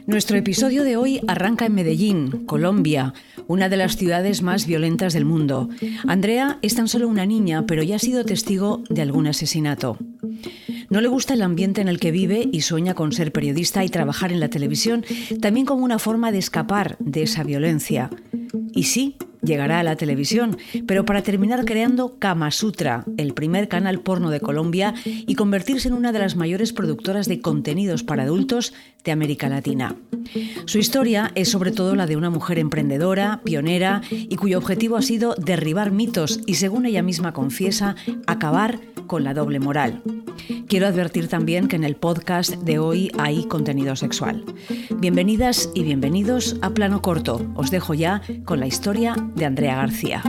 Nuestro episodio de hoy arranca en Medellín, Colombia, una de las ciudades más violentas del mundo. Andrea es tan solo una niña, pero ya ha sido testigo de algún asesinato. No le gusta el ambiente en el que vive y sueña con ser periodista y trabajar en la televisión, también como una forma de escapar de esa violencia. Y sí, llegará a la televisión, pero para terminar creando Kama Sutra, el primer canal porno de Colombia, y convertirse en una de las mayores productoras de contenidos para adultos de América Latina. Su historia es sobre todo la de una mujer emprendedora, pionera y cuyo objetivo ha sido derribar mitos y, según ella misma confiesa, acabar con la doble moral. Quiero advertir también que en el podcast de hoy hay contenido sexual. Bienvenidas y bienvenidos a Plano Corto. Os dejo ya con la historia de Andrea García.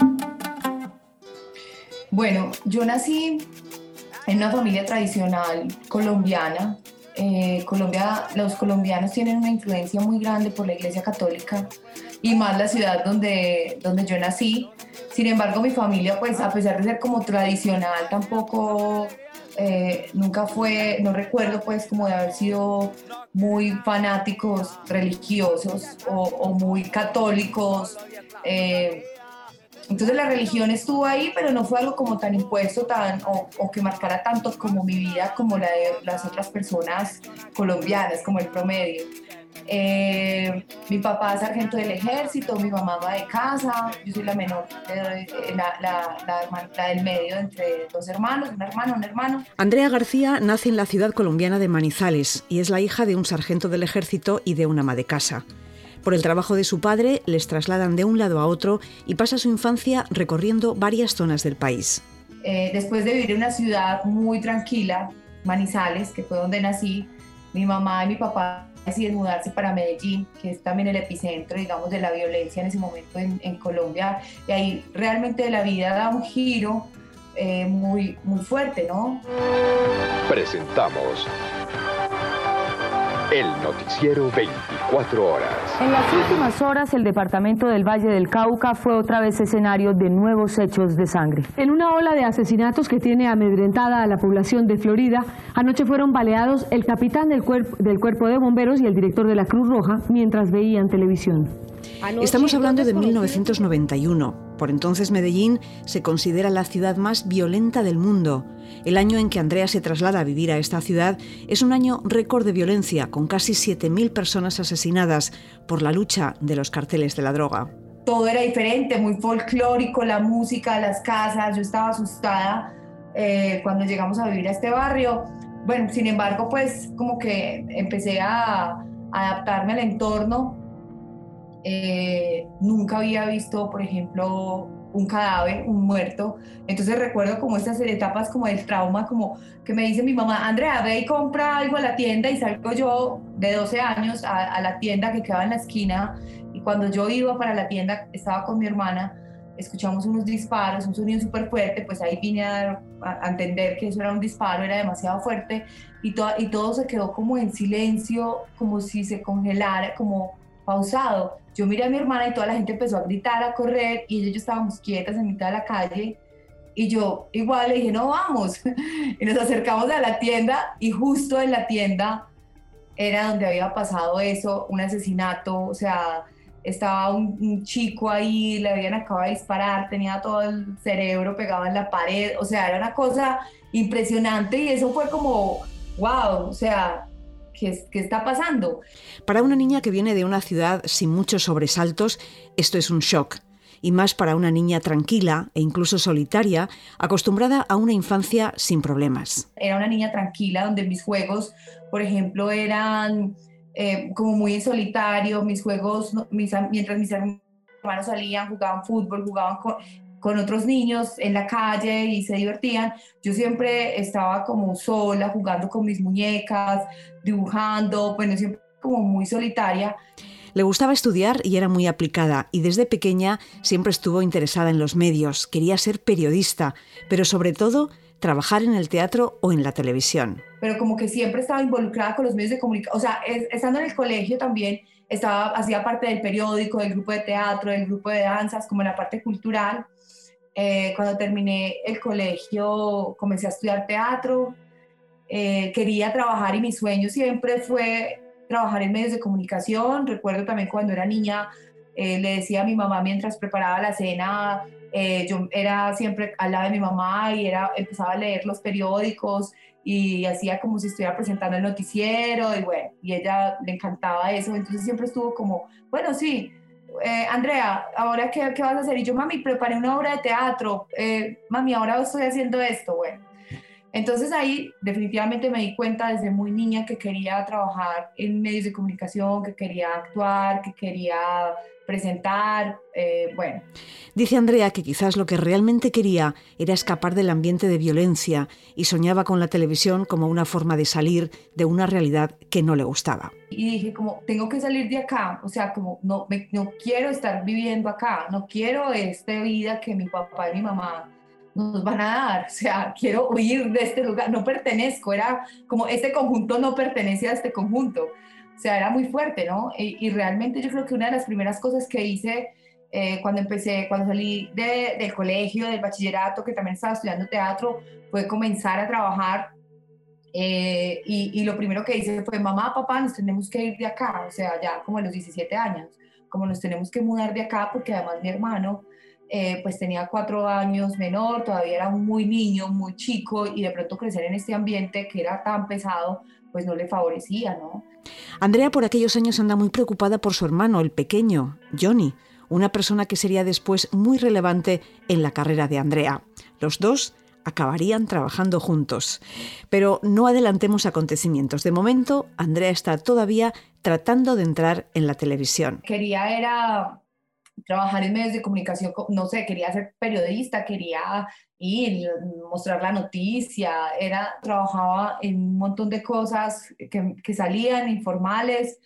Bueno, yo nací en una familia tradicional colombiana. Los colombianos tienen una influencia muy grande por la Iglesia Católica y más la ciudad donde yo nací. Sin embargo, mi familia, pues a pesar de ser como tradicional, tampoco nunca fue, no recuerdo pues como de haber sido muy fanáticos religiosos o muy católicos. Entonces la religión estuvo ahí, pero no fue algo como tan impuesto o que marcara tanto como mi vida, como la de las otras personas colombianas, como el promedio. Mi papá es sargento del ejército, mi mamá ama de casa, yo soy la menor, la del medio entre dos hermanos, un hermano. Andrea García nace en la ciudad colombiana de Manizales y es la hija de un sargento del ejército y de una ama de casa. Por el trabajo de su padre, les trasladan de un lado a otro y pasa su infancia recorriendo varias zonas del país. Después de vivir en una ciudad muy tranquila, Manizales, que fue donde nací, mi mamá y mi papá deciden mudarse para Medellín, que es también el epicentro, digamos, de la violencia en ese momento en Colombia. Y ahí realmente la vida da un giro muy, muy fuerte, ¿no? Presentamos el noticiero 24 horas. En las últimas horas, el departamento del Valle del Cauca fue otra vez escenario de nuevos hechos de sangre. En una ola de asesinatos que tiene amedrentada a la población de Florida, anoche fueron baleados el capitán del cuerpo de bomberos y el director de la Cruz Roja mientras veían televisión. Estamos hablando de 1991. Por entonces Medellín se considera la ciudad más violenta del mundo. El año en que Andrea se traslada a vivir a esta ciudad es un año récord de violencia, con casi 7.000 personas asesinadas por la lucha de los carteles de la droga. Todo era diferente, muy folclórico, la música, las casas. Yo estaba asustada cuando llegamos a vivir a este barrio. Bueno, sin embargo, pues como que empecé a adaptarme al entorno. Nunca había visto, por ejemplo, un cadáver, un muerto. Entonces recuerdo como estas etapas como del trauma, como que me dice mi mamá: Andrea, ve y compra algo a la tienda, y salgo yo de 12 años a la tienda que quedaba en la esquina, y cuando yo iba para la tienda, estaba con mi hermana, escuchamos unos disparos, un sonido súper fuerte. Pues ahí vine a entender que eso era un disparo, era demasiado fuerte, y todo se quedó como en silencio, como si se congelara, como pausado. Yo miré a mi hermana y toda la gente empezó a gritar, a correr, y ella y yo estábamos quietas en mitad de la calle, y yo igual le dije: no, vamos. Y nos acercamos a la tienda, y justo en la tienda era donde había pasado eso, un asesinato. O sea, estaba un chico ahí, le habían acabado de disparar, tenía todo el cerebro pegado en la pared. O sea, era una cosa impresionante, y eso fue como wow, o sea, ¿qué está pasando? Para una niña que viene de una ciudad sin muchos sobresaltos, esto es un shock. Y más para una niña tranquila e incluso solitaria, acostumbrada a una infancia sin problemas. Era una niña tranquila, donde mis juegos, por ejemplo, eran como muy en solitario. Mis juegos, mientras mis hermanos salían, jugaban fútbol, jugaban con otros niños en la calle y se divertían, yo siempre estaba como sola, jugando con mis muñecas, dibujando, bueno, siempre como muy solitaria. Le gustaba estudiar y era muy aplicada, y desde pequeña siempre estuvo interesada en los medios. Quería ser periodista, pero sobre todo trabajar en el teatro o en la televisión. Pero como que siempre estaba involucrada con los medios de comunicación. O sea, estando en el colegio también hacía parte del periódico, del grupo de teatro, del grupo de danzas, como en la parte cultural. Cuando terminé el colegio comencé a estudiar teatro. Quería trabajar, y mi sueño siempre fue trabajar en medios de comunicación. Recuerdo también cuando era niña, le decía a mi mamá mientras preparaba la cena, yo era siempre al lado de mi mamá y empezaba a leer los periódicos y hacía como si estuviera presentando el noticiero y bueno, y ella le encantaba eso, entonces siempre estuvo como, bueno, sí, Andrea, ¿ahora qué vas a hacer? Y yo, mami, preparé una obra de teatro, mami, ahora estoy haciendo esto, bueno. Entonces ahí definitivamente me di cuenta desde muy niña que quería trabajar en medios de comunicación, que quería actuar, que quería presentar, bueno. Dice Andrea que quizás lo que realmente quería era escapar del ambiente de violencia y soñaba con la televisión como una forma de salir de una realidad que no le gustaba. Y dije como, tengo que salir de acá, o sea, como no quiero estar viviendo acá, no quiero esta vida que mi papá y mi mamá nos van a dar, o sea, quiero huir de este lugar, no pertenezco, era como este conjunto no pertenece a este conjunto, o sea, era muy fuerte, ¿no? Y realmente yo creo que una de las primeras cosas que hice cuando salí del colegio, del bachillerato, que también estaba estudiando teatro, fue comenzar a trabajar y lo primero que hice fue, mamá, papá, nos tenemos que ir de acá, o sea, ya como a los 17 años, como nos tenemos que mudar de acá, porque además mi hermano pues tenía 4 años menor, todavía era muy niño, muy chico, y de pronto crecer en este ambiente que era tan pesado, pues no le favorecía, ¿no? Andrea por aquellos años anda muy preocupada por su hermano, el pequeño, Johnny, una persona que sería después muy relevante en la carrera de Andrea. Los dos acabarían trabajando juntos. Pero no adelantemos acontecimientos. De momento, Andrea está todavía tratando de entrar en la televisión. Quería trabajar en medios de comunicación, no sé, quería ser periodista, quería ir, mostrar la noticia, trabajaba en un montón de cosas que salían informales,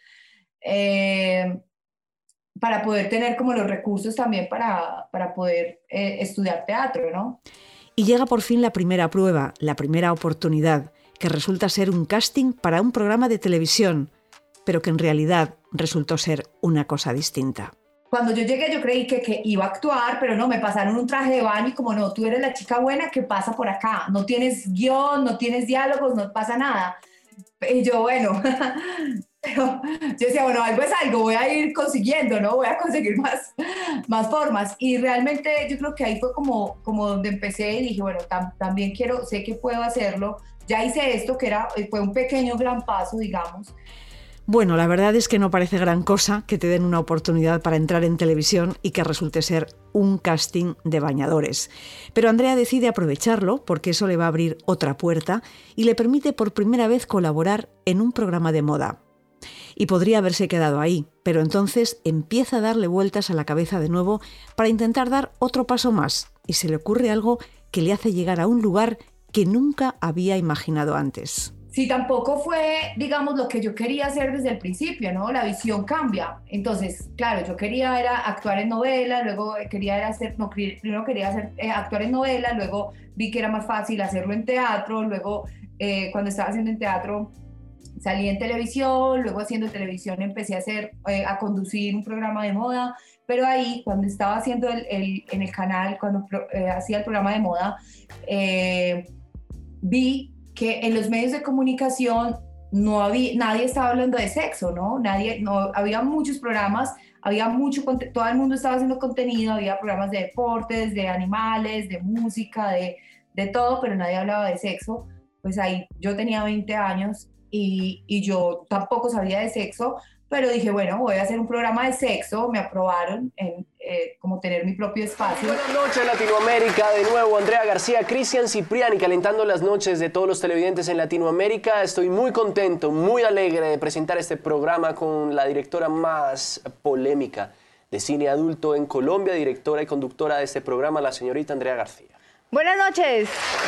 para poder tener como los recursos también para poder estudiar teatro, ¿no? Y llega por fin la primera prueba, la primera oportunidad, que resulta ser un casting para un programa de televisión, pero que en realidad resultó ser una cosa distinta. Cuando yo llegué yo creí que iba a actuar, pero no, me pasaron un traje de baño y como no, tú eres la chica buena que pasa por acá, no tienes guión, no tienes diálogos, no pasa nada. Y yo, bueno, pero yo decía, bueno, algo es algo, voy a ir consiguiendo, ¿no? Voy a conseguir más formas. Y realmente yo creo que ahí fue como donde empecé y dije, bueno, también sé que puedo hacerlo. Ya hice esto, fue un pequeño gran paso, digamos. Bueno, la verdad es que no parece gran cosa que te den una oportunidad para entrar en televisión y que resulte ser un casting de bañadores. Pero Andrea decide aprovecharlo porque eso le va a abrir otra puerta y le permite por primera vez colaborar en un programa de moda. Y podría haberse quedado ahí, pero entonces empieza a darle vueltas a la cabeza de nuevo para intentar dar otro paso más y se le ocurre algo que le hace llegar a un lugar que nunca había imaginado antes. Sí, tampoco fue, digamos, lo que yo quería hacer desde el principio, ¿no? La visión cambia. Entonces, claro, yo quería actuar en novela, luego primero quería actuar en novela, luego vi que era más fácil hacerlo en teatro, luego cuando estaba haciendo en teatro salí en televisión, luego haciendo televisión empecé a conducir un programa de moda, pero ahí cuando estaba haciendo en el canal, cuando hacía el programa de moda, vi que en los medios de comunicación nadie estaba hablando de sexo, ¿no? Había muchos programas, todo el mundo estaba haciendo contenido, había programas de deportes, de animales, de música, de todo, pero nadie hablaba de sexo. Pues ahí yo tenía 20 años y yo tampoco sabía de sexo, pero dije, bueno, voy a hacer un programa de sexo, me aprobaron en como tener mi propio espacio. Buenas noches Latinoamérica, de nuevo Andrea García, Cristian Cipriani, calentando las noches de todos los televidentes en Latinoamérica. Estoy muy contento, muy alegre de presentar este programa con la directora más polémica de cine adulto en Colombia, directora y conductora de este programa, la señorita Andrea García. Buenas noches.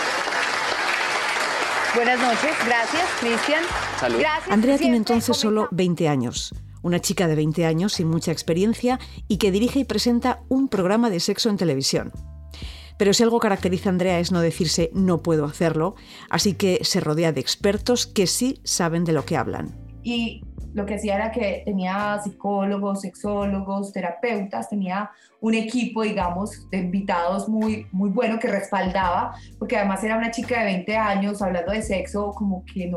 Buenas noches, gracias, Cristian. Salud. Gracias. Andrea tiene entonces solo 20 años, una chica de 20 años sin mucha experiencia y que dirige y presenta un programa de sexo en televisión. Pero si algo caracteriza a Andrea es no decirse no puedo hacerlo, así que se rodea de expertos que sí saben de lo que hablan. Y lo que hacía era que tenía psicólogos, sexólogos, terapeutas, tenía un equipo, digamos, de invitados muy, muy bueno que respaldaba, porque además era una chica de 20 años hablando de sexo, como que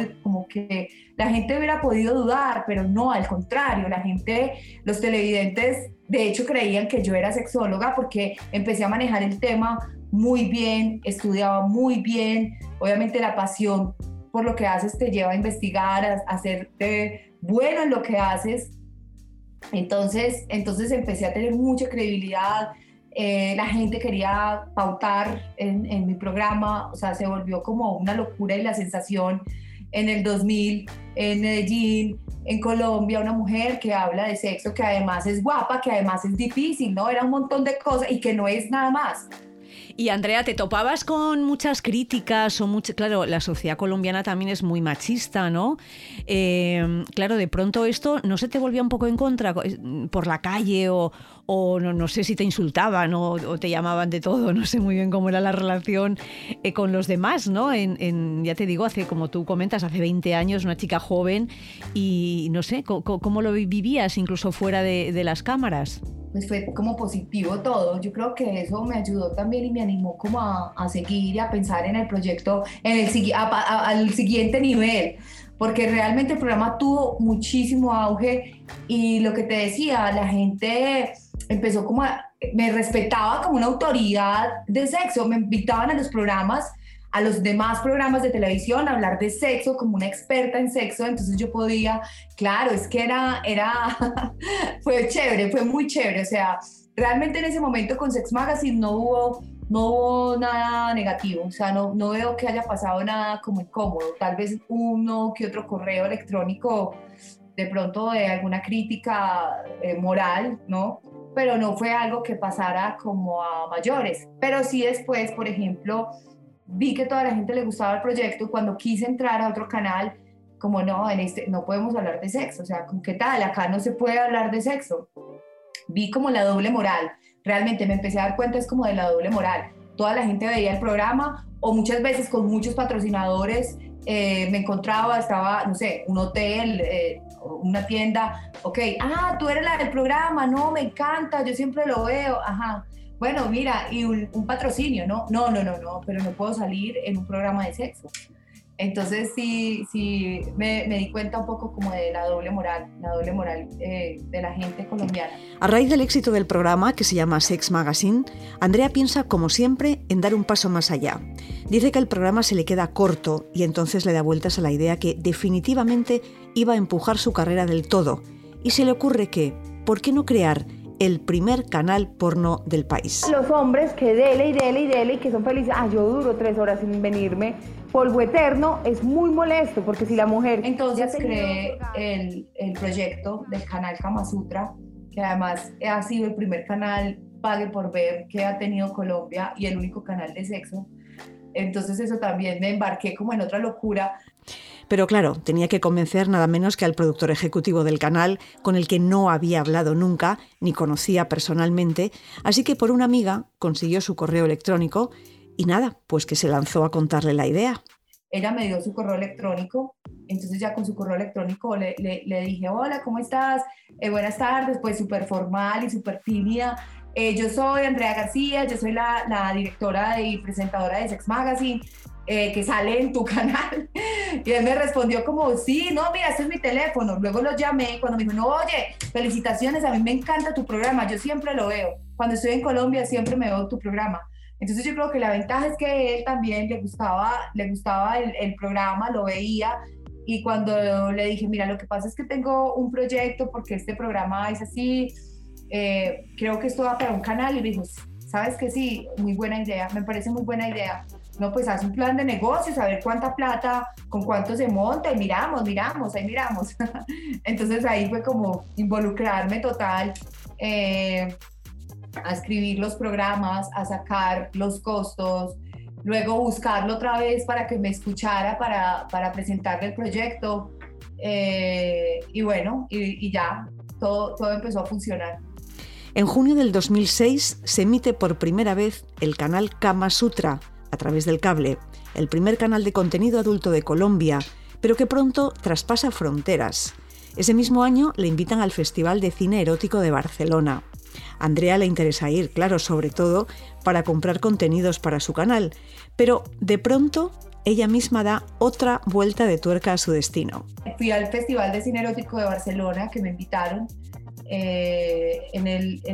la gente hubiera podido dudar, pero no, al contrario, los televidentes, de hecho, creían que yo era sexóloga porque empecé a manejar el tema muy bien, estudiaba muy bien, obviamente la pasión por lo que haces te lleva a investigar, a hacerte bueno en lo que haces. Entonces empecé a tener mucha credibilidad, la gente quería pautar en mi programa, o sea, se volvió como una locura y la sensación en el 2000 en Medellín, en Colombia, una mujer que habla de sexo, que además es guapa, que además es difícil, ¿no? Era un montón de cosas y que no es nada más. Y Andrea, ¿te topabas con muchas críticas? Claro, la sociedad colombiana también es muy machista, ¿no? Claro, de pronto esto no se te volvía un poco en contra por la calle o no sé si te insultaban o te llamaban de todo, no sé muy bien cómo era la relación con los demás, ¿no? Ya te digo, hace, como tú comentas, hace 20 años, una chica joven y no sé, ¿cómo lo vivías incluso fuera de las cámaras? Pues fue como positivo todo. Yo creo que eso me ayudó también y me animó como a seguir y a pensar en el proyecto al siguiente nivel, porque realmente el programa tuvo muchísimo auge y lo que te decía, la gente empezó me respetaba como una autoridad de sexo, me invitaban a los demás programas de televisión a hablar de sexo como una experta en sexo, entonces yo podía, claro, es que fue chévere, fue muy chévere, o sea, realmente en ese momento con Sex Magazine no hubo nada negativo, o sea, no veo que haya pasado nada como incómodo, tal vez uno que otro correo electrónico de pronto de alguna crítica moral, ¿no? Pero no fue algo que pasara como a mayores, pero sí después, por ejemplo, vi que toda la gente le gustaba el proyecto. Cuando quise entrar a otro canal, como no podemos hablar de sexo, o sea, ¿qué tal? Acá no se puede hablar de sexo. Vi como la doble moral, realmente me empecé a dar cuenta es como de la doble moral. Toda la gente veía el programa o muchas veces con muchos patrocinadores me encontraba, estaba, no sé, un hotel, una tienda, ok, tú eres la del programa, no, me encanta, yo siempre lo veo, ajá. Bueno, mira, y un patrocinio, ¿no? No, pero no puedo salir en un programa de sexo. Entonces sí me di cuenta un poco como de la doble moral de la gente colombiana. A raíz del éxito del programa, que se llama Sex Magazine, Andrea piensa, como siempre, en dar un paso más allá. Dice que el programa se le queda corto y entonces le da vueltas a la idea que definitivamente iba a empujar su carrera del todo. Y se le ocurre que, ¿por qué no crear el primer canal porno del país? Los hombres que dele y que son felices, yo duro 3 horas sin venirme, polvo eterno, es muy molesto, porque si la mujer... Entonces creé el proyecto del canal Kama Sutra, que además ha sido el primer canal pague por ver que ha tenido Colombia y el único canal de sexo. Entonces eso también me embarqué como en otra locura. Pero claro, tenía que convencer nada menos que al productor ejecutivo del canal, con el que no había hablado nunca, ni conocía personalmente, así que por una amiga consiguió su correo electrónico y nada, pues que se lanzó a contarle la idea. Ella me dio su correo electrónico, entonces ya con su correo electrónico le dije, hola, ¿cómo estás? Buenas tardes, pues súper formal y súper tímida. Yo soy Andrea García, yo soy la directora y presentadora de Sex Magazine, que sale en tu canal. Y él me respondió como, sí, no, mira, este es mi teléfono. Luego lo llamé cuando me dijo, no, oye, felicitaciones, a mí me encanta tu programa, yo siempre lo veo. Cuando estoy en Colombia siempre me veo tu programa. Entonces yo creo que la ventaja es que a él también le gustaba el programa, lo veía. Y cuando le dije, mira, lo que pasa es que tengo un proyecto porque este programa es así, creo que esto va para un canal. Y me dijo, ¿sabes qué? Sí, muy buena idea, me parece muy buena idea. No, pues haz un plan de negocios, a ver cuánta plata, con cuánto se monta y miramos. Entonces ahí fue como involucrarme total, a escribir los programas, a sacar los costos, luego buscarlo otra vez para que me escuchara para presentarle el proyecto, y bueno, y ya, todo empezó a funcionar. En junio del 2006 se emite por primera vez el canal Kama Sutra a través del cable, el primer canal de contenido adulto de Colombia, pero que pronto traspasa fronteras. Ese mismo año le invitan al Festival de Cine Erótico de Barcelona. A Andrea le interesa ir, claro, sobre todo para comprar contenidos para su canal, pero de pronto ella misma da otra vuelta de tuerca a su destino. Fui al Festival de Cine Erótico de Barcelona, que me invitaron en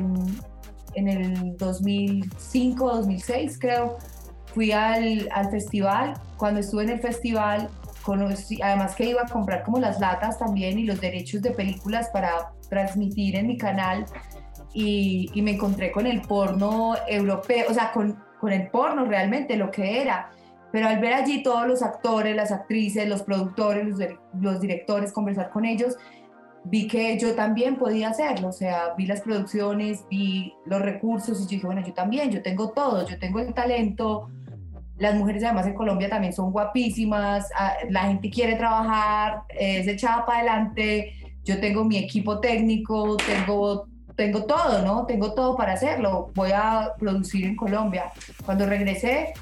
el 2005, 2006 creo. Fui al festival. Cuando estuve en el festival, conocí, además que iba a comprar como las latas también y los derechos de películas para transmitir en mi canal, y me encontré con el porno europeo, o sea, con el porno realmente, lo que era. Pero al ver allí todos los actores, las actrices, los productores, los directores, conversar con ellos, vi que yo también podía hacerlo. O sea, vi las producciones, vi los recursos y yo dije, bueno, yo también, yo tengo todo, yo tengo el talento. Las mujeres además en Colombia también son guapísimas, la gente quiere trabajar, es echada para adelante, yo tengo mi equipo técnico, tengo todo, ¿no? Tengo todo para hacerlo, voy a producir en Colombia. Cuando regresé,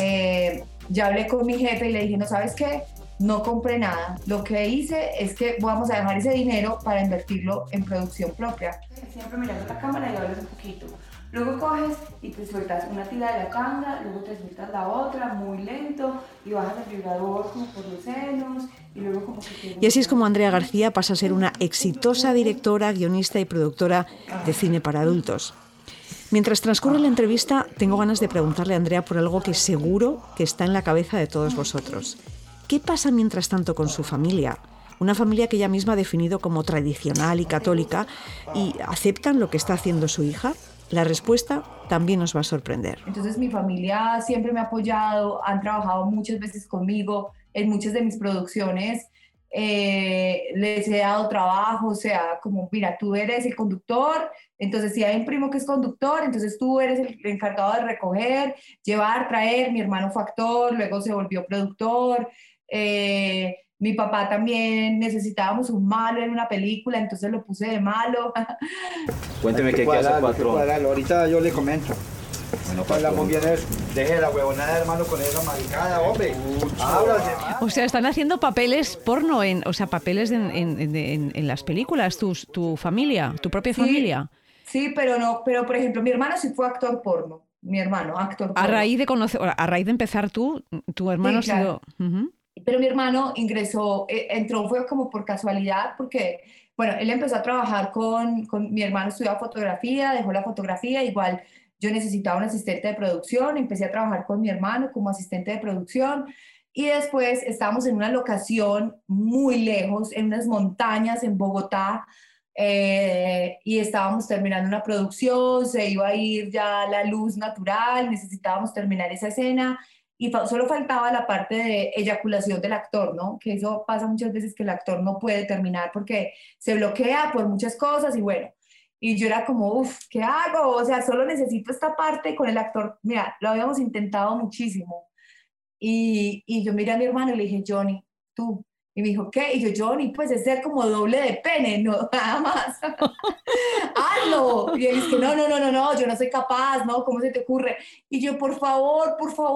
ya hablé con mi jefe y le dije, no, ¿sabes qué? No compré nada. Lo que hice es que vamos a dejar ese dinero para invertirlo en producción propia. Siempre mirando la cámara y hablas un poquito. Luego coges y te sueltas una tira de la tanga, luego te sueltas la otra muy lento y bajas el vibrador como por los senos y luego como que... Y así es como Andrea García pasa a ser una exitosa directora, guionista y productora de cine para adultos. Mientras transcurre la entrevista, tengo ganas de preguntarle a Andrea por algo que seguro que está en la cabeza de todos vosotros. ¿Qué pasa mientras tanto con su familia? Una familia que ella misma ha definido como tradicional y católica, ¿y aceptan lo que está haciendo su hija? La respuesta también nos va a sorprender. Entonces mi familia siempre me ha apoyado, han trabajado muchas veces conmigo en muchas de mis producciones. Les he dado trabajo, o sea, como mira, tú eres el conductor, entonces si hay un primo que es conductor, entonces tú eres el encargado de recoger, llevar, traer. Mi hermano fue actor, luego se volvió productor. Mi papá también, necesitábamos un malo en una película, entonces lo puse de malo. Cuénteme qué hace el patrón. Ahorita yo le comento. Bueno, hablamos bien eso. Deje la huevonada, hermano, con esa maricada, hombre. O sea, están haciendo papeles porno, papeles en las películas, tu familia, tu propia familia. Sí, pero por ejemplo, mi hermano sí fue actor porno. Mi hermano, actor porno. A raíz de empezar tu hermano sí, ha claro. sido... Uh-huh. Pero mi hermano entró fue como por casualidad, porque, bueno, él empezó a trabajar con mi hermano, estudiaba fotografía, dejó la fotografía, igual yo necesitaba un asistente de producción, empecé a trabajar con mi hermano como asistente de producción, y después estábamos en una locación muy lejos, en unas montañas en Bogotá, y estábamos terminando una producción, se iba a ir ya la luz natural, necesitábamos terminar esa escena, y solo faltaba la parte de eyaculación del actor, ¿no? Que eso pasa muchas veces, que el actor no puede terminar porque se bloquea por muchas cosas, y bueno, y yo era como, uff, ¿qué hago? O sea, solo necesito esta parte con el actor. Mira, lo habíamos intentado muchísimo. Y yo miré a mi hermano y le dije, Johnny, tú. Y me dijo, ¿qué? Y yo, Johnny, pues es ser como doble de pene, no, nada más. ¡Hazlo! Y él dice, no, yo no soy capaz, ¿no? ¿Cómo se te ocurre? Y yo, por favor.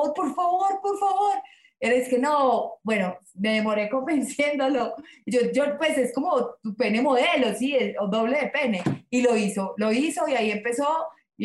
Él es que no, bueno, me demoré convenciéndolo. Yo, pues es como tu pene modelo, sí, o doble de pene. Y lo hizo, y ahí empezó,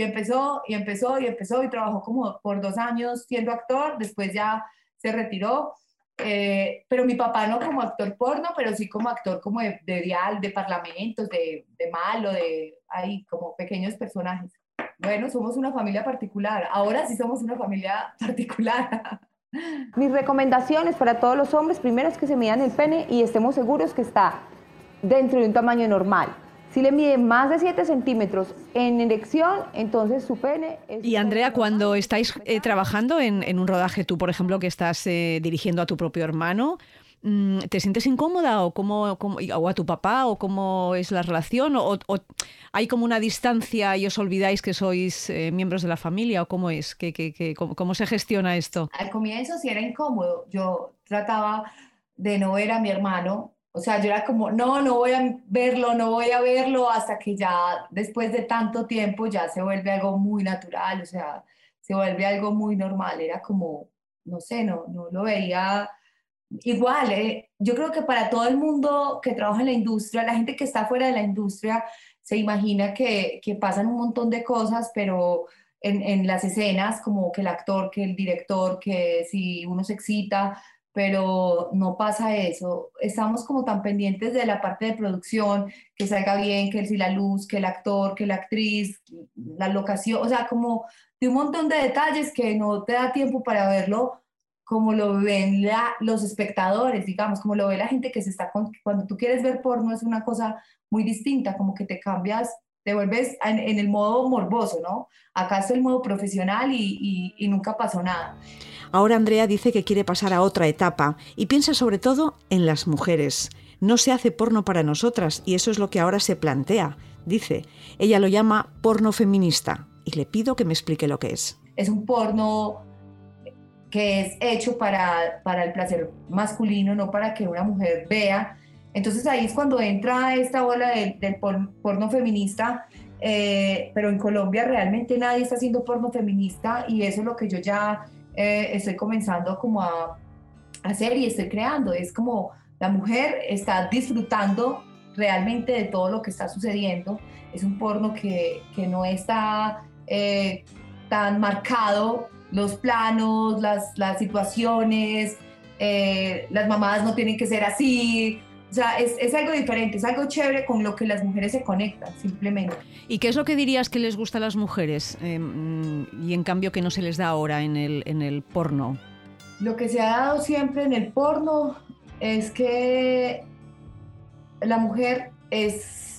y trabajó como por 2 años siendo actor, después ya se retiró. Pero mi papá no como actor porno, pero sí como actor como de dial, de parlamentos, de malo, de ahí como pequeños personajes. Bueno, somos una familia particular. Ahora sí somos una familia particular. Mis recomendaciones para todos los hombres, primero es que se midan el pene y estemos seguros que está dentro de un tamaño normal. Si le mide más de 7 centímetros en erección, entonces su pene... Y Andrea, cuando estáis trabajando en un rodaje, tú, por ejemplo, que estás dirigiendo a tu propio hermano, ¿te sientes incómoda o a tu papá, o cómo es la relación? ¿O hay como una distancia y os olvidáis que sois miembros de la familia? ¿O cómo es? ¿Cómo se gestiona esto? Al comienzo sí era incómodo. Yo trataba de no ver a mi hermano. O sea, yo era como, no voy a verlo, hasta que ya después de tanto tiempo ya se vuelve algo muy natural, o sea, se vuelve algo muy normal. Era como, no sé, no lo veía igual, yo creo que para todo el mundo que trabaja en la industria, la gente que está fuera de la industria se imagina que pasan un montón de cosas, pero en las escenas, como que el actor, que el director, que si uno se excita, pero no pasa eso. Estamos como tan pendientes de la parte de producción, que salga bien, que si la luz, que el actor, que la actriz, la locación, o sea, como de un montón de detalles que no te da tiempo para verlo como lo ven los espectadores, digamos, como lo ve la gente que se está... Cuando tú quieres ver porno es una cosa muy distinta, como que te cambias, te vuelves en el modo morboso, ¿no? Acá es el modo profesional y nunca pasó nada. Ahora Andrea dice que quiere pasar a otra etapa y piensa sobre todo en las mujeres. No se hace porno para nosotras y eso es lo que ahora se plantea. Dice, ella lo llama porno feminista y le pido que me explique lo que es. Es un porno que es hecho para el placer masculino, no para que una mujer vea. Entonces ahí es cuando entra esta ola del porno feminista, pero en Colombia realmente nadie está haciendo porno feminista y eso es lo que yo ya estoy comenzando como a hacer y estoy creando. Es como la mujer está disfrutando realmente de todo lo que está sucediendo. Es un porno que no está tan marcado, los planos, las situaciones, las mamadas no tienen que ser así. O sea, es algo diferente, es algo chévere con lo que las mujeres se conectan, simplemente. ¿Y qué es lo que dirías que les gusta a las mujeres y en cambio que no se les da ahora en el porno? Lo que se ha dado siempre en el porno es que la mujer es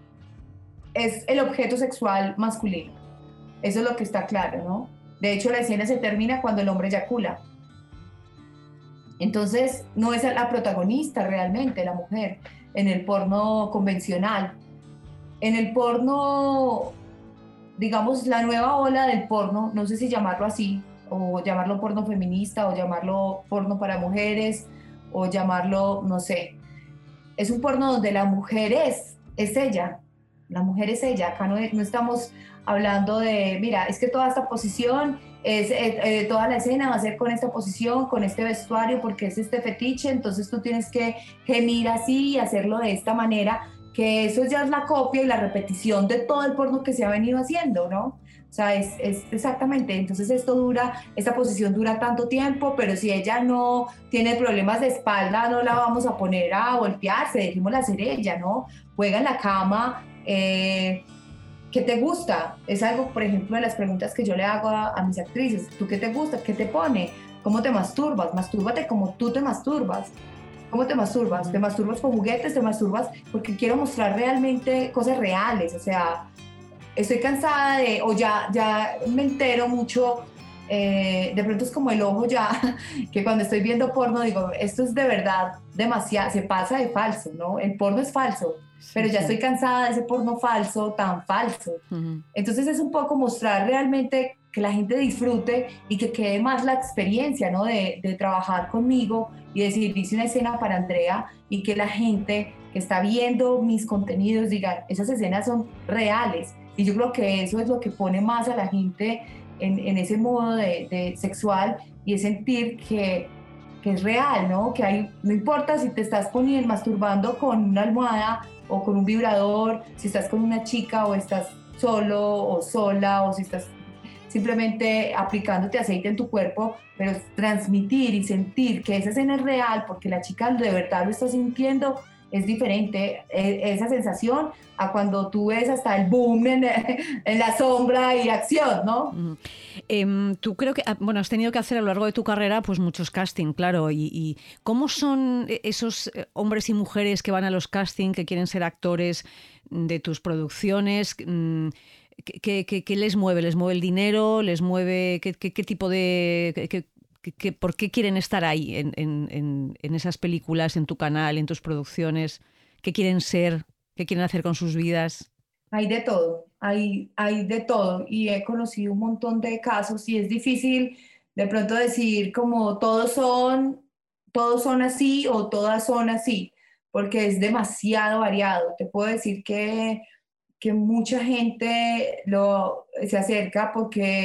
el objeto sexual masculino. Eso es lo que está claro, ¿no? De hecho, la escena se termina cuando el hombre eyacula. Entonces, no es la protagonista realmente, la mujer, en el porno convencional. En el porno, digamos, la nueva ola del porno, no sé si llamarlo así, o llamarlo porno feminista, o llamarlo porno para mujeres, o llamarlo, no sé. Es un porno donde la mujer es ella. La mujer es ella. Acá no estamos hablando de, mira, es que toda esta posición, toda la escena va a ser con esta posición, con este vestuario, porque es este fetiche, entonces tú tienes que gemir así y hacerlo de esta manera, que eso ya es la copia y la repetición de todo el porno que se ha venido haciendo, ¿no? O sea, es exactamente, entonces esta posición dura tanto tiempo, pero si ella no tiene problemas de espalda, no la vamos a poner a voltearse, dejémosla hacer ella, ¿no? Juega en la cama, ¿qué te gusta? Es algo, por ejemplo, de las preguntas que yo le hago a mis actrices. ¿Tú qué te gusta? ¿Qué te pone? ¿Cómo te masturbas? Mastúrbate como tú te masturbas. ¿Cómo te masturbas? ¿Te masturbas con juguetes? ¿Te masturbas? Porque quiero mostrar realmente cosas reales. O sea, estoy cansada o ya me entero mucho. De pronto es como el ojo ya, que cuando estoy viendo porno digo, esto es de verdad demasiado, se pasa de falso, ¿no? El porno es falso. Pero ya estoy cansada de ese porno falso, tan falso. Entonces es un poco mostrar realmente que la gente disfrute y que quede más la experiencia, ¿no? De trabajar conmigo y decir, hice una escena para Andrea y que la gente que está viendo mis contenidos digan, esas escenas son reales. Y yo creo que eso es lo que pone más a la gente en ese modo de sexual y es sentir que es real, ¿no? Que hay, no importa si te estás masturbando con una almohada o con un vibrador, si estás con una chica o estás solo o sola o si estás simplemente aplicándote aceite en tu cuerpo, pero transmitir y sentir que esa escena es real porque la chica de verdad lo está sintiendo, es diferente esa sensación a cuando tú ves hasta el boom en la sombra y acción, ¿no? Tú creo que, bueno, has tenido que hacer a lo largo de tu carrera pues muchos castings, claro, y ¿cómo son esos hombres y mujeres que van a los castings, que quieren ser actores de tus producciones? ¿Qué les mueve? ¿Les mueve el dinero? ¿Les mueve qué tipo de...? ¿Por qué quieren estar ahí en esas películas, en tu canal, en tus producciones? ¿Qué quieren ser? ¿Qué quieren hacer con sus vidas? Hay de todo, hay de todo y he conocido un montón de casos y es difícil de pronto decir como todos son así o todas son así, porque es demasiado variado. Te puedo decir que mucha gente se acerca porque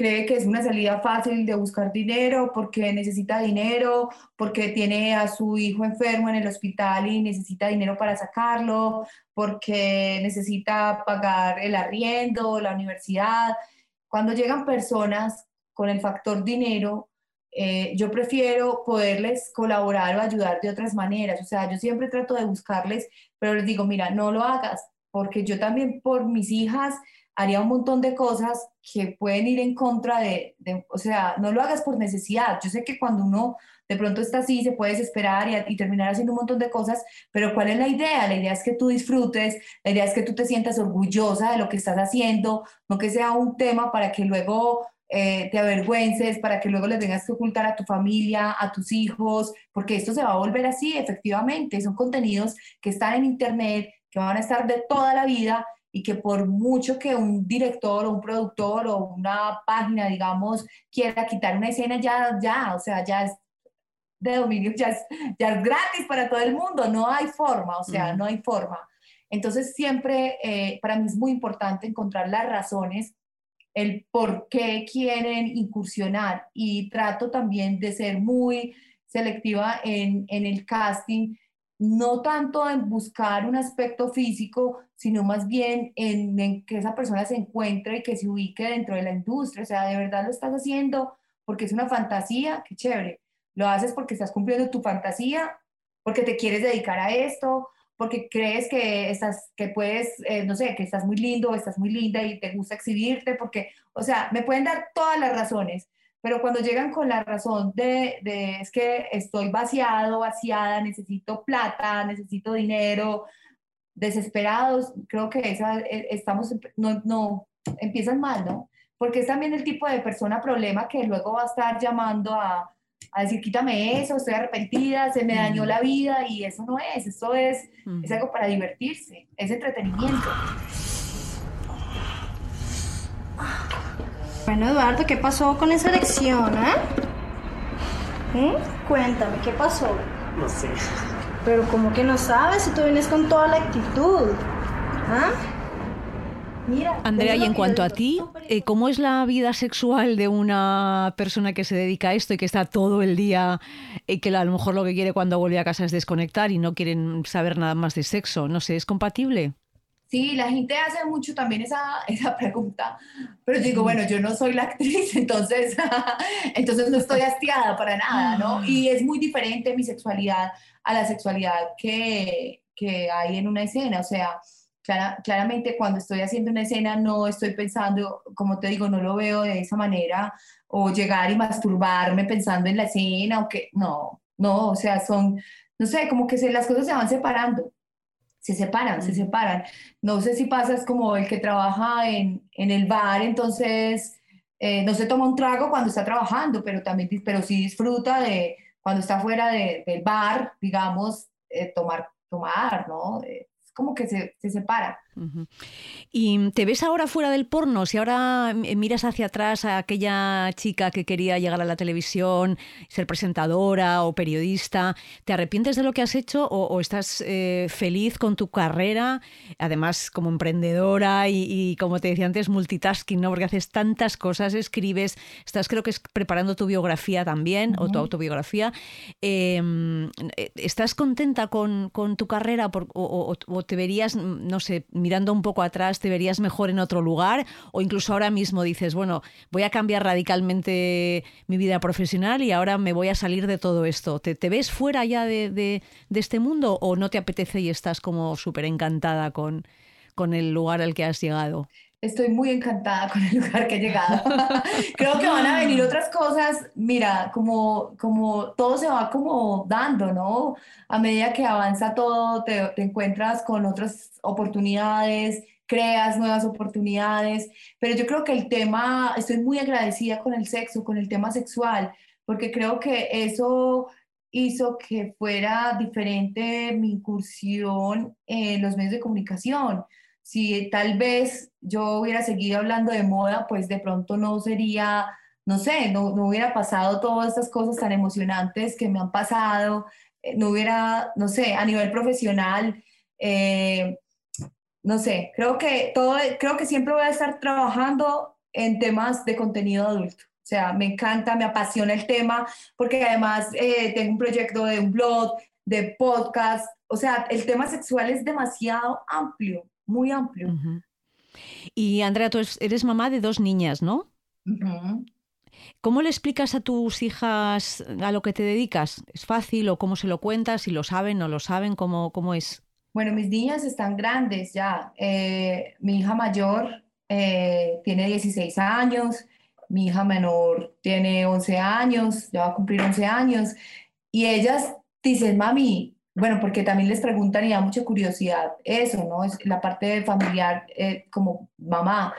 cree que es una salida fácil de buscar dinero, porque necesita dinero, porque tiene a su hijo enfermo en el hospital y necesita dinero para sacarlo, porque necesita pagar el arriendo, la universidad. Cuando llegan personas con el factor dinero, yo prefiero poderles colaborar o ayudar de otras maneras. O sea, yo siempre trato de buscarles, pero les digo, mira, no lo hagas, porque yo también por mis hijas haría un montón de cosas que pueden ir en contra o sea, no lo hagas por necesidad. Yo sé que cuando uno de pronto está así, se puede desesperar y terminar haciendo un montón de cosas, pero ¿cuál es la idea? La idea es que tú disfrutes, la idea es que tú te sientas orgullosa de lo que estás haciendo, no que sea un tema para que luego te avergüences, para que luego le tengas que ocultar a tu familia, a tus hijos, porque esto se va a volver así, efectivamente. Son contenidos que están en internet, que van a estar de toda la vida y que por mucho que un director o un productor o una página, digamos, quiera quitar una escena, o sea, ya es de dominio, ya es gratis para todo el mundo, no hay forma, o sea, no hay forma. Entonces siempre, para mí es muy importante encontrar las razones, el por qué quieren incursionar, y trato también de ser muy selectiva en el casting, no tanto en buscar un aspecto físico, sino más bien en que esa persona se encuentre y que se ubique dentro de la industria. O sea, de verdad lo estás haciendo porque es una fantasía, qué chévere. Lo haces porque estás cumpliendo tu fantasía, porque te quieres dedicar a esto, porque crees que puedes, no sé, que estás muy lindo, estás muy linda y te gusta exhibirte, porque, o sea, me pueden dar todas las razones, pero cuando llegan con la razón es que estoy vaciado, vaciada, necesito plata, necesito dinero, desesperados, creo que no, empiezan mal, ¿no? Porque es también el tipo de persona problema que luego va a estar llamando a decir, quítame eso, estoy arrepentida, se me dañó la vida, y eso no es, es algo para divertirse, es entretenimiento. Bueno, Eduardo, ¿qué pasó con esa elección, Cuéntame, ¿qué pasó? No sé. Pero ¿cómo que no sabes si tú vienes con toda la actitud? Mira, Andrea, y en cuanto a ti, ¿cómo es la vida sexual de una persona que se dedica a esto y que está todo el día, que a lo mejor lo que quiere cuando vuelve a casa es desconectar y no quieren saber nada más de sexo? No sé, ¿es compatible? Sí, la gente hace mucho también esa pregunta, pero yo digo, bueno, yo no soy la actriz, entonces no estoy hastiada para nada, ¿no? Y es muy diferente mi sexualidad a la sexualidad que hay en una escena. O sea, claramente cuando estoy haciendo una escena no estoy pensando, como te digo, no lo veo de esa manera, o llegar y masturbarme pensando en la escena, o que, no, o sea, no sé, como que las cosas se van separando. Se separan. No sé si pasa, es como el que trabaja en el bar, entonces no se toma un trago cuando está trabajando, pero sí disfruta de cuando está fuera del bar, digamos, tomar, ¿no? Es como que se separa. Uh-huh. ¿Y te ves ahora fuera del porno? Si ahora miras hacia atrás a aquella chica que quería llegar a la televisión, ser presentadora o periodista, ¿te arrepientes de lo que has hecho o estás feliz con tu carrera? Además, como emprendedora y como te decía antes, multitasking, ¿no? Porque haces tantas cosas, escribes, estás creo que preparando tu biografía también, o tu autobiografía. ¿Estás contenta con tu carrera o te verías, no sé, mirando un poco atrás, te verías mejor en otro lugar, o incluso ahora mismo dices, bueno, voy a cambiar radicalmente mi vida profesional y ahora me voy a salir de todo esto? ¿Te ves fuera ya de este mundo o no te apetece y estás como súper encantada con el lugar al que has llegado? Estoy muy encantada con el lugar que he llegado. Creo que van a venir otras cosas. Mira, como todo se va como dando, ¿no? A medida que avanza todo, te encuentras con otras oportunidades, creas nuevas oportunidades. Pero yo creo que estoy muy agradecida con el sexo, con el tema sexual, porque creo que eso hizo que fuera diferente mi incursión en los medios de comunicación. Si tal vez yo hubiera seguido hablando de moda, pues de pronto no sería, no sé, no hubiera pasado todas estas cosas tan emocionantes que me han pasado, no hubiera, no sé, a nivel profesional, no sé, creo que siempre voy a estar trabajando en temas de contenido adulto. O sea, me encanta, me apasiona el tema, porque además tengo un proyecto de un blog, de podcast. O sea, el tema sexual es demasiado amplio, muy amplio. Uh-huh. Y Andrea, tú eres mamá de 2 niñas, ¿no? Uh-huh. ¿Cómo le explicas a tus hijas a lo que te dedicas? ¿Es fácil o cómo se lo cuentas? ¿Si lo saben, no lo saben? ¿Cómo es? Bueno, mis niñas están grandes ya. Mi hija mayor tiene 16 años, mi hija menor tiene 11 años, ya va a cumplir 11 años. Y ellas dicen, mami, bueno, porque también les preguntan y da mucha curiosidad eso, ¿no? Es la parte familiar como mamá.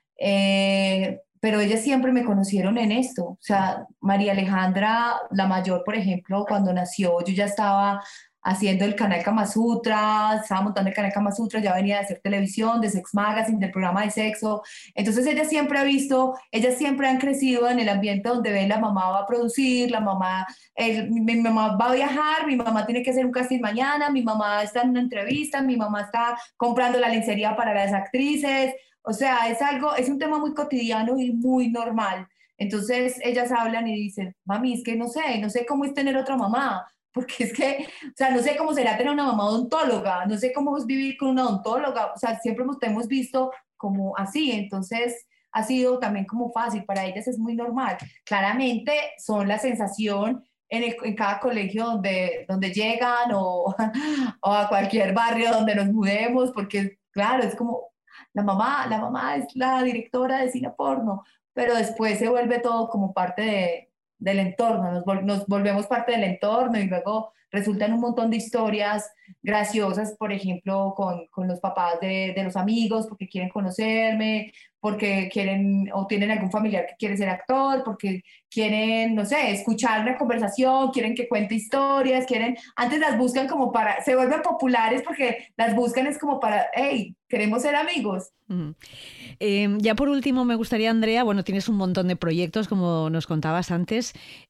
Pero ellas siempre me conocieron en esto. O sea, María Alejandra, la mayor, por ejemplo, cuando nació, yo ya estaba haciendo el canal Kama Sutra, estaba montando el canal Kama Sutra, ya venía de hacer televisión, de Sex Magazine, del programa de sexo. Entonces ella siempre ha visto, ellas siempre han crecido en el ambiente donde ven la mamá va a producir, la mamá, mi mamá va a viajar, mi mamá tiene que hacer un casting mañana, mi mamá está en una entrevista, mi mamá está comprando la lencería para las actrices. O sea, es un tema muy cotidiano y muy normal. Entonces ellas hablan y dicen, mami, es que no sé cómo es tener otra mamá, porque es que, o sea, no sé cómo será tener una mamá odontóloga, no sé cómo es vivir con una odontóloga, o sea, siempre te hemos visto como así, entonces ha sido también como fácil, para ellas es muy normal. Claramente son la sensación en cada colegio donde llegan o a cualquier barrio donde nos mudemos, porque claro, es como la mamá es la directora de cine porno, pero después se vuelve todo como parte del entorno, nos volvemos parte del entorno y luego resultan un montón de historias graciosas, por ejemplo, con los papás de los amigos, porque quieren conocerme, porque quieren o tienen algún familiar que quiere ser actor, porque quieren, no sé, escuchar una conversación, quieren que cuente historias, antes las buscan como se vuelven populares porque las buscan es como para, hey, queremos ser amigos. Uh-huh. Ya por último me gustaría, Andrea, bueno, tienes un montón de proyectos como nos contabas antes.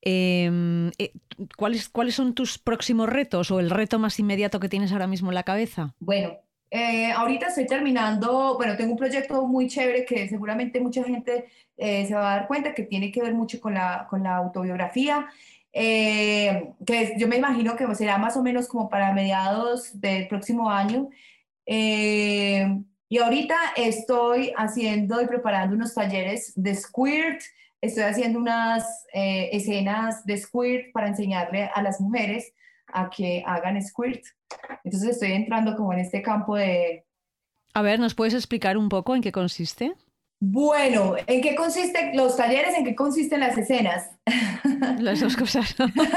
¿Cuáles son tus próximos retos o el reto más inmediato que tienes ahora mismo en la cabeza? Bueno, ahorita estoy terminando, bueno, tengo un proyecto muy chévere que seguramente mucha gente se va a dar cuenta que tiene que ver mucho con la autobiografía, yo me imagino que será más o menos como para mediados del próximo año. Y ahorita estoy haciendo y preparando unos talleres de squirt, estoy haciendo unas escenas de squirt para enseñarle a las mujeres a que hagan squirt. Entonces estoy entrando como en este campo de... A ver, ¿nos puedes explicar un poco en qué consiste? Bueno, ¿en qué consisten los talleres? ¿En qué consisten las escenas? Las dos cosas.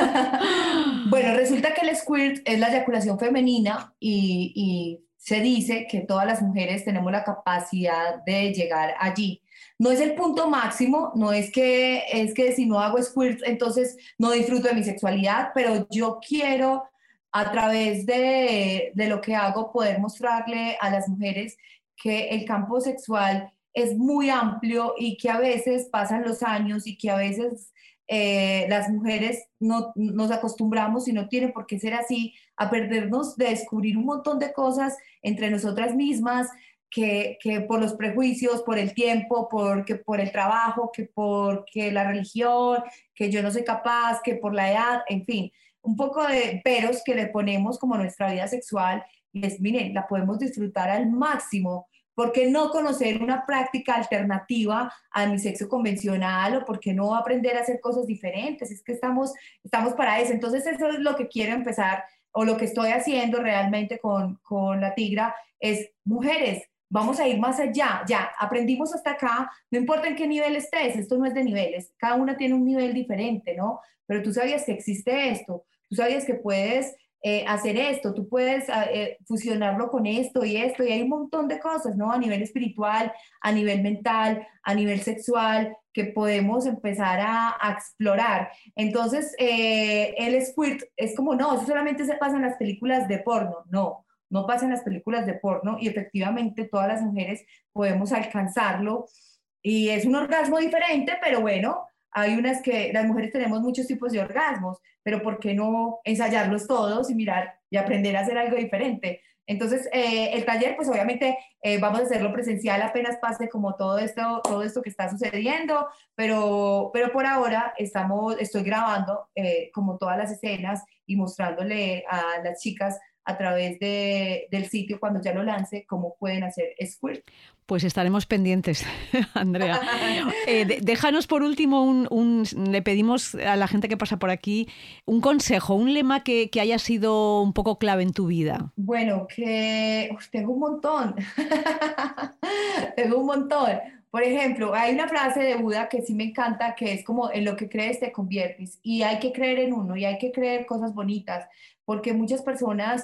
Bueno, resulta que el squirt es la eyaculación femenina y se dice que todas las mujeres tenemos la capacidad de llegar allí. No es el punto máximo, no es que si no hago squirt, entonces no disfruto de mi sexualidad, pero yo quiero a través de lo que hago poder mostrarle a las mujeres que el campo sexual es muy amplio y que a veces pasan los años y que a veces las mujeres no nos acostumbramos, y no tiene por qué ser así, a perdernos de descubrir un montón de cosas entre nosotras mismas que por los prejuicios, por el tiempo, por el trabajo, que porque la religión, que yo no soy capaz, que por la edad, en fin, un poco de peros que le ponemos como a nuestra vida sexual, y es, miren, la podemos disfrutar al máximo. ¿Por qué no conocer una práctica alternativa a mi sexo convencional? ¿O por qué no aprender a hacer cosas diferentes? Es que estamos para eso. Entonces eso es lo que quiero empezar, o lo que estoy haciendo realmente con La Tigra, es mujeres, vamos a ir más allá. Ya, aprendimos hasta acá, no importa en qué nivel estés, esto no es de niveles, cada una tiene un nivel diferente, ¿no? Pero tú sabías que existe esto, tú sabías que puedes hacer esto, tú puedes fusionarlo con esto, y hay un montón de cosas, ¿no? A nivel espiritual, a nivel mental, a nivel sexual, que podemos empezar a explorar. Entonces, el squirt es como, no, eso solamente se pasa en las películas de porno. No pasa en las películas de porno, y efectivamente todas las mujeres podemos alcanzarlo, y es un orgasmo diferente, pero bueno, hay unas que las mujeres tenemos muchos tipos de orgasmos, pero ¿por qué no ensayarlos todos y mirar y aprender a hacer algo diferente? Entonces, el taller, pues obviamente vamos a hacerlo presencial apenas pase como todo esto que está sucediendo, pero por ahora estoy grabando como todas las escenas y mostrándole a las chicas a través del sitio, cuando ya lo lance, cómo pueden hacer squirt. Pues estaremos pendientes, Andrea. Déjanos por último, le pedimos a la gente que pasa por aquí un consejo, un lema que haya sido un poco clave en tu vida. Bueno, tengo un montón. Tengo un montón. Por ejemplo, hay una frase de Buda que sí me encanta, que es como: en lo que crees te conviertes. Y hay que creer en uno y hay que creer cosas bonitas, porque muchas personas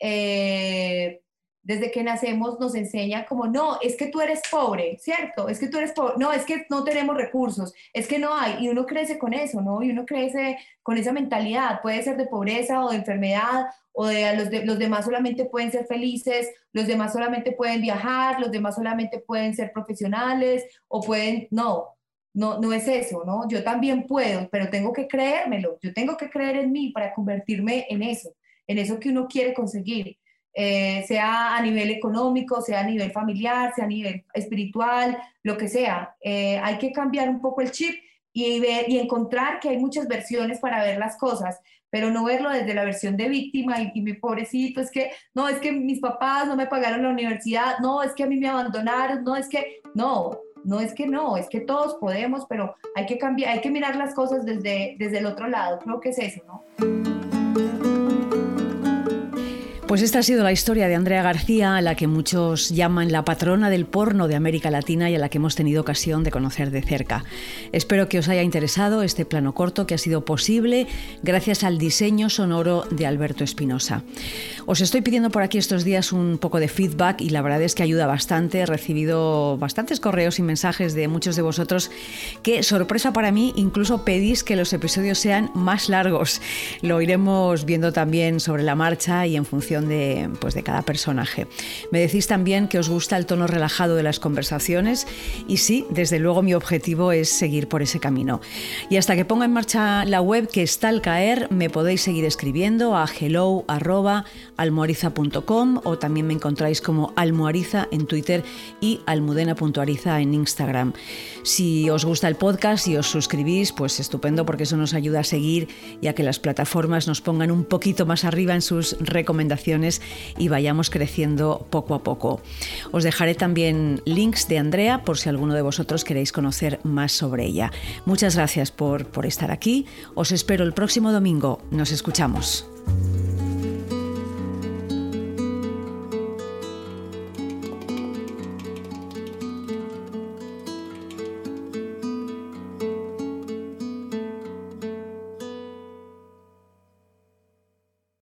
desde que nacemos nos enseñan como: no, es que tú eres pobre, ¿cierto? Es que tú eres pobre, no, es que no tenemos recursos, es que no hay, y uno crece con eso, ¿no? Y uno crece con esa mentalidad, puede ser de pobreza o de enfermedad, o los demás solamente pueden ser felices, los demás solamente pueden viajar, los demás solamente pueden ser profesionales, o pueden, no es eso, ¿no? Yo también puedo, pero tengo que creérmelo, yo tengo que creer en mí para convertirme en eso que uno quiere conseguir. Sea a nivel económico, sea a nivel familiar, sea a nivel espiritual, lo que sea. Hay que cambiar un poco el chip y encontrar que hay muchas versiones para ver las cosas, pero no verlo desde la versión de víctima y mi pobrecito, es que mis papás no me pagaron la universidad, no, es que a mí me abandonaron, es que todos podemos, pero hay que cambiar, hay que mirar las cosas desde el otro lado. Creo que es eso, ¿no? Pues esta ha sido la historia de Andrea García, a la que muchos llaman la patrona del porno de América Latina y a la que hemos tenido ocasión de conocer de cerca. Espero que os haya interesado este plano corto, que ha sido posible gracias al diseño sonoro de Alberto Espinosa. Os estoy pidiendo por aquí estos días un poco de feedback y la verdad es que ayuda bastante. He recibido bastantes correos y mensajes de muchos de vosotros que, sorpresa para mí, incluso pedís que los episodios sean más largos. Lo iremos viendo también sobre la marcha y en función de cada personaje. Me decís también que os gusta el tono relajado de las conversaciones y sí, desde luego mi objetivo es seguir por ese camino. Y hasta que ponga en marcha la web, que está al caer, me podéis seguir escribiendo a hello@almoariza.com, o también me encontráis como Almoariza en Twitter y almudena.ariza en Instagram. Si os gusta el podcast y os suscribís, pues estupendo, porque eso nos ayuda a seguir y a que las plataformas nos pongan un poquito más arriba en sus recomendaciones y vayamos creciendo poco a poco. Os dejaré también links de Andrea por si alguno de vosotros queréis conocer más sobre ella. Muchas gracias por estar aquí. Os espero el próximo domingo. Nos escuchamos.